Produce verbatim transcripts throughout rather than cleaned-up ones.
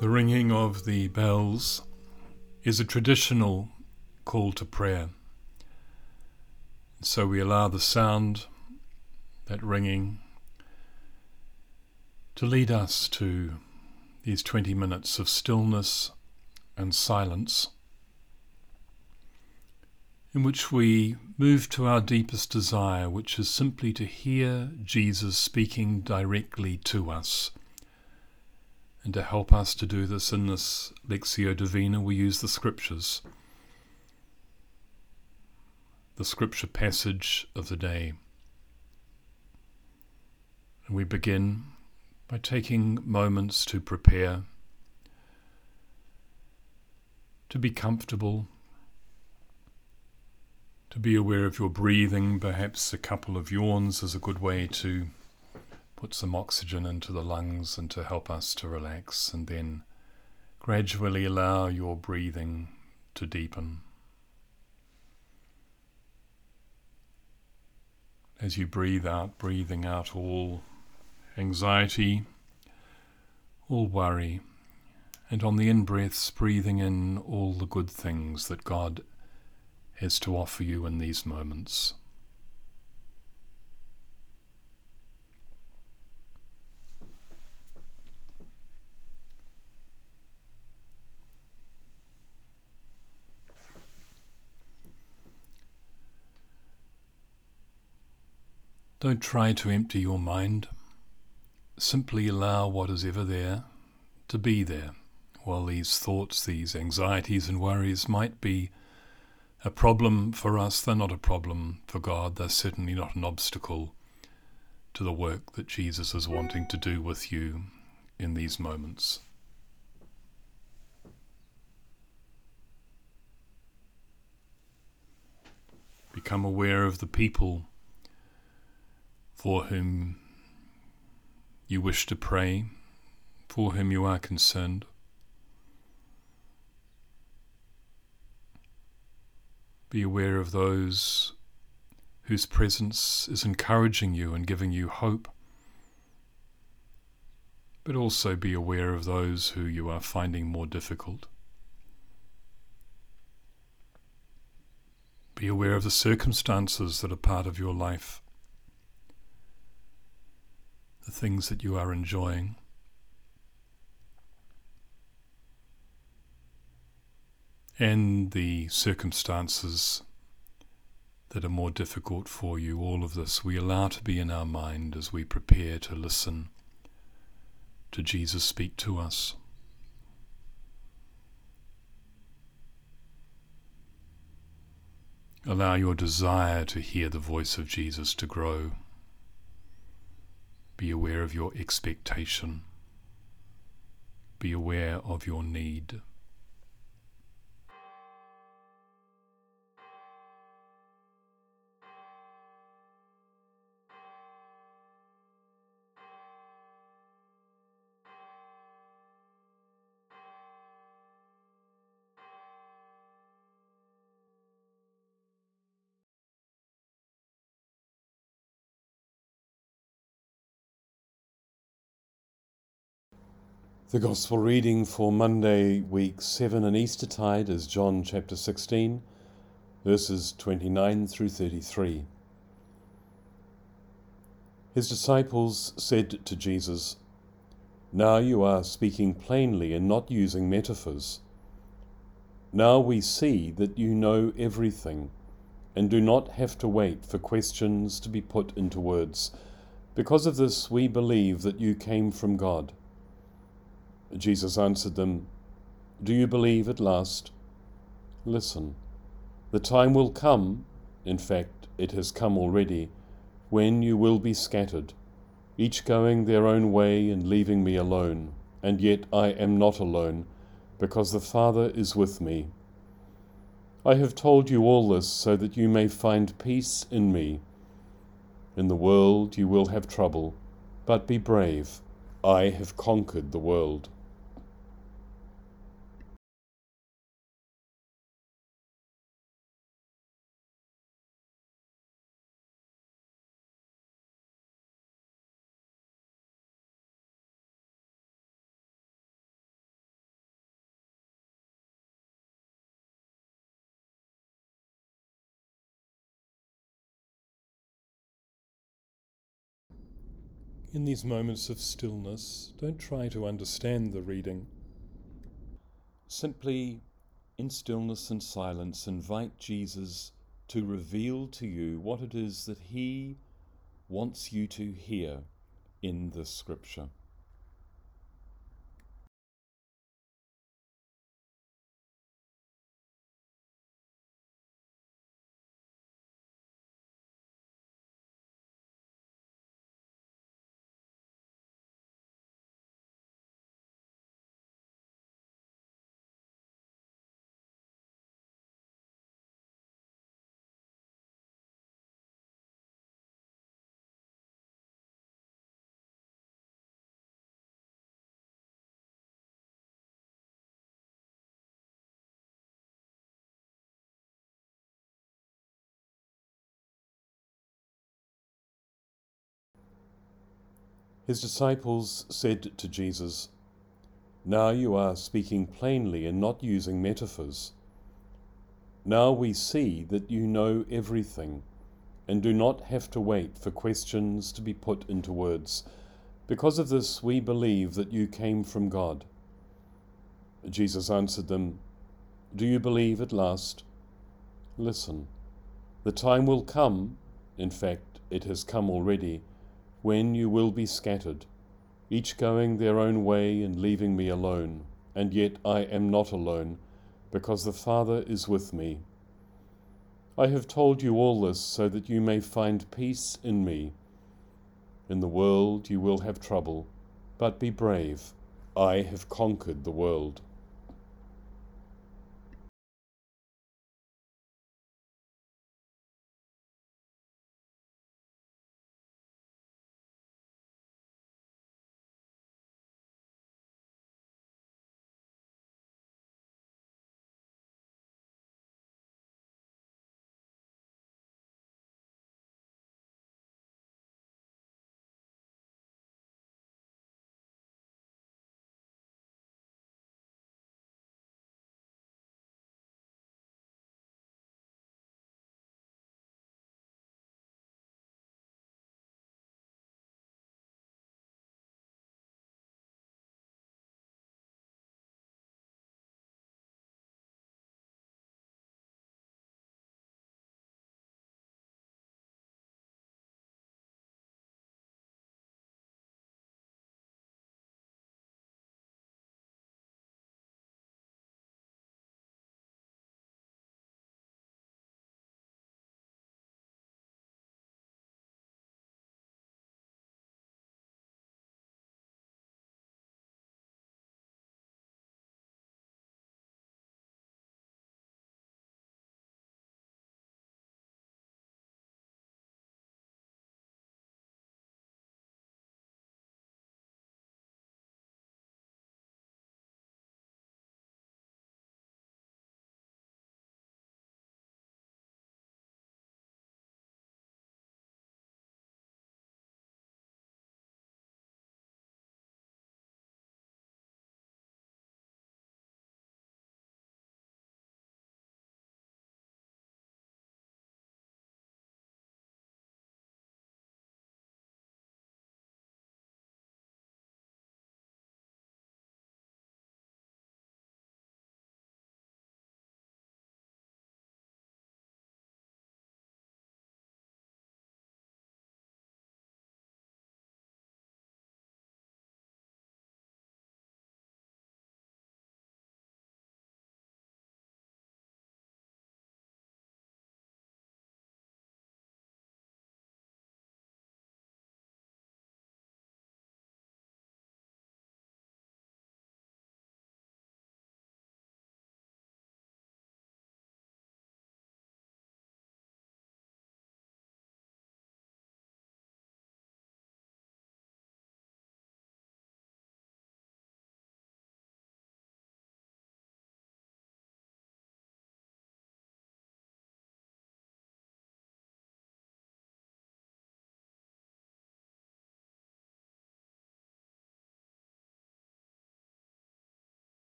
The ringing of the bells is a traditional call to prayer. So we allow the sound, that ringing, to lead us to these twenty minutes of stillness and silence, in which we move to our deepest desire, which is simply to hear Jesus speaking directly to us. And to help us to do this in this Lectio Divina, we use the Scriptures, the Scripture passage of the day. And we begin by taking moments to prepare, to be comfortable, to be aware of your breathing. Perhaps a couple of yawns is a good way to put some oxygen into the lungs and to help us to relax, and then gradually allow your breathing to deepen. As you breathe out, breathing out all anxiety, all worry, and on the in-breaths, breathing in all the good things that God has to offer you in these moments. Don't try to empty your mind. Simply allow what is ever there to be there. While these thoughts, these anxieties and worries might be a problem for us, they're not a problem for God. They're certainly not an obstacle to the work that Jesus is wanting to do with you in these moments. Become aware of the people for whom you wish to pray, for whom you are concerned. Be aware of those whose presence is encouraging you and giving you hope, but also be aware of those who you are finding more difficult. Be aware of the circumstances that are part of your life, the things that you are enjoying. And the circumstances that are more difficult for you. All of this we allow to be in our mind as we prepare to listen to Jesus speak to us. Allow your desire to hear the voice of Jesus to grow. Be aware of your expectation. Be aware of your need. The Gospel reading for Monday, week seven in Eastertide is John chapter sixteen, verses twenty-nine through thirty-three. His disciples said to Jesus, "Now you are speaking plainly and not using metaphors. Now we see that you know everything and do not have to wait for questions to be put into words. Because of this we believe that you came from God." Jesus answered them, "Do you believe at last? Listen, the time will come, in fact it has come already, when you will be scattered, each going their own way and leaving me alone. And yet I am not alone, because the Father is with me. I have told you all this so that you may find peace in me. In the world you will have trouble, but be brave. I have conquered the world." In these moments of stillness, don't try to understand the reading. Simply, in stillness and silence, invite Jesus to reveal to you what it is that he wants you to hear in this scripture. His disciples said to Jesus, "Now you are speaking plainly and not using metaphors. Now we see that you know everything and do not have to wait for questions to be put into words. Because of this, we believe that you came from God." Jesus answered them, "Do you believe at last? Listen, the time will come, in fact, it has come already, when you will be scattered, each going their own way and leaving me alone. And yet I am not alone, because the Father is with me. I have told you all this so that you may find peace in me. In the world you will have trouble, but be brave. I have conquered the world."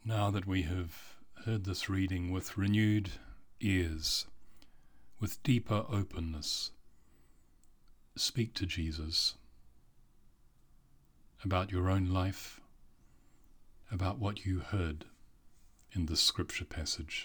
Now that we have heard this reading with renewed ears, with deeper openness, speak to Jesus about your own life, about what you heard in this scripture passage.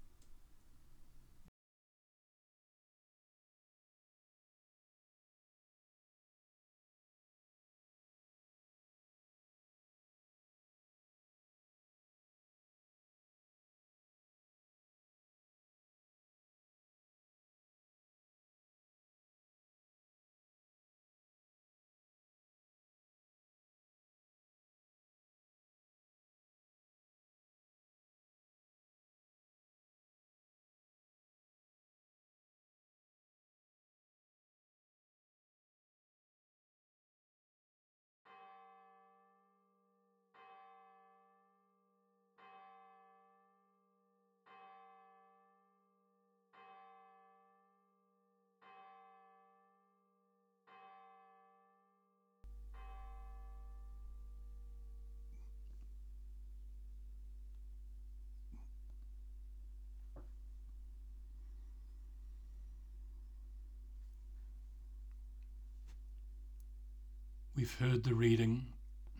We've heard the reading,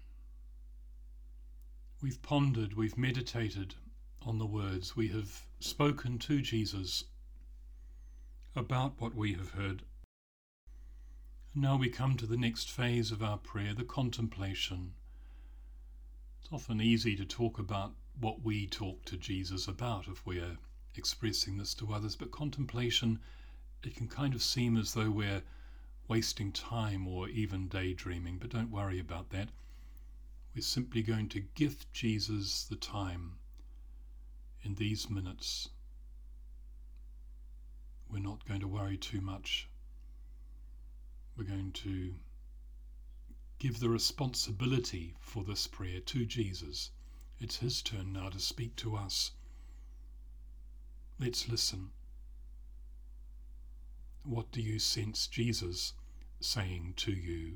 we've pondered, we've meditated on the words, we have spoken to Jesus about what we have heard. And now we come to the next phase of our prayer, the contemplation. It's often easy to talk about what we talk to Jesus about if we're expressing this to others, but contemplation, it can kind of seem as though we're wasting time or even daydreaming, but don't worry about that. We're simply going to gift Jesus the time in these minutes. We're not going to worry too much. We're going to give the responsibility for this prayer to Jesus. It's his turn now to speak to us. Let's listen. What do you sense Jesus saying to you?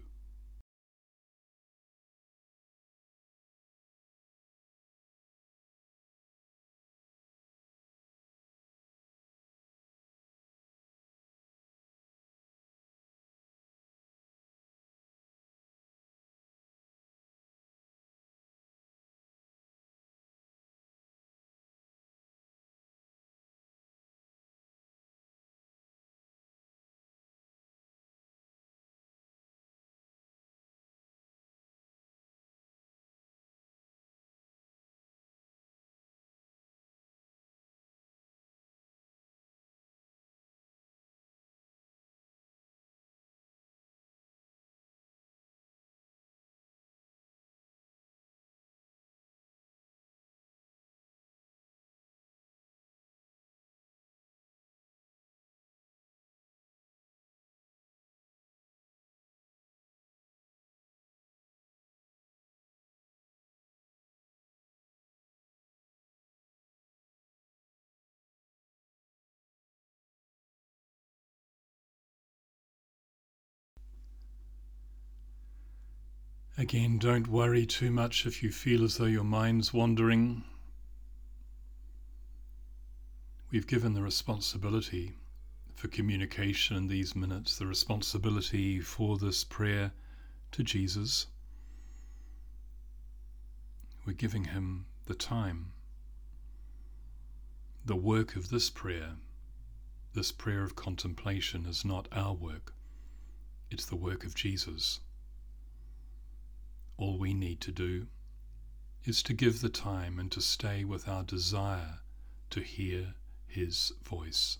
Again, don't worry too much if you feel as though your mind's wandering. We've given the responsibility for communication in these minutes, the responsibility for this prayer to Jesus. We're giving him the time. The work of this prayer, this prayer of contemplation, is not our work. It's the work of Jesus. All we need to do is to give the time and to stay with our desire to hear his voice.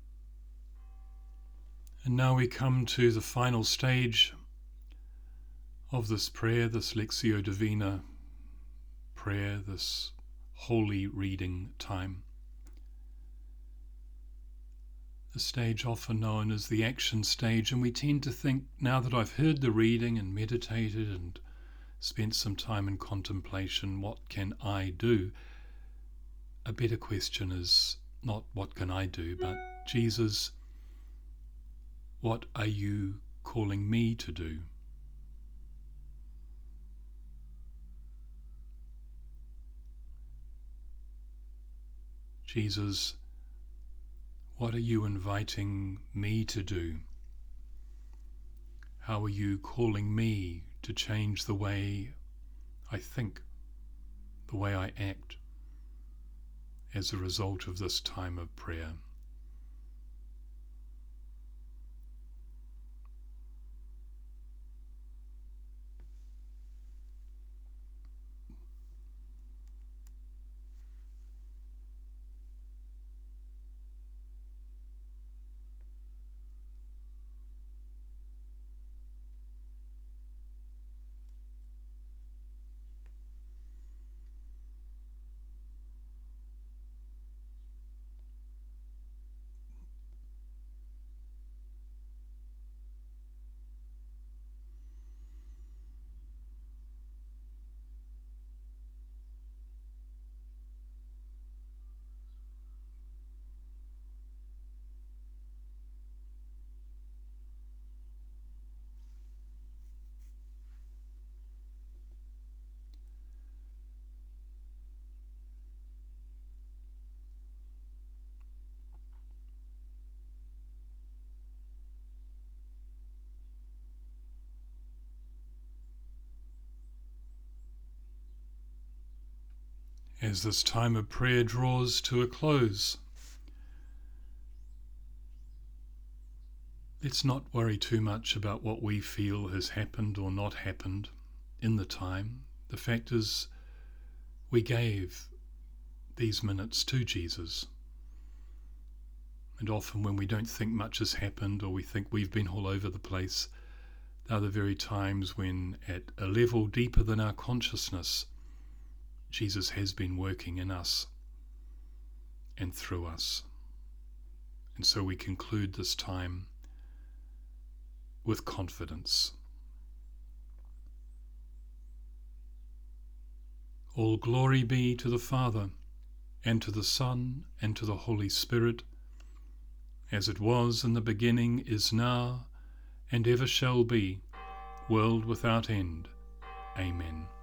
And now we come to the final stage, of this prayer, this Lectio Divina prayer, this holy reading time. The stage often known as the action stage, and we tend to think, now that I've heard the reading and meditated and spent some time in contemplation, what can I do? A better question is not what can I do, but Jesus, what are you calling me to do? Jesus, what are you inviting me to do? How are you calling me to change the way I think, the way I act, as a result of this time of prayer? As this time of prayer draws to a close, let's not worry too much about what we feel has happened or not happened in the time. The fact is, we gave these minutes to Jesus. And often when we don't think much has happened, or we think we've been all over the place, they're the very times when, at a level deeper than our consciousness, Jesus has been working in us and through us. And so we conclude this time with confidence. All glory be to the Father, and to the Son, and to the Holy Spirit, as it was in the beginning, is now, and ever shall be, world without end. Amen.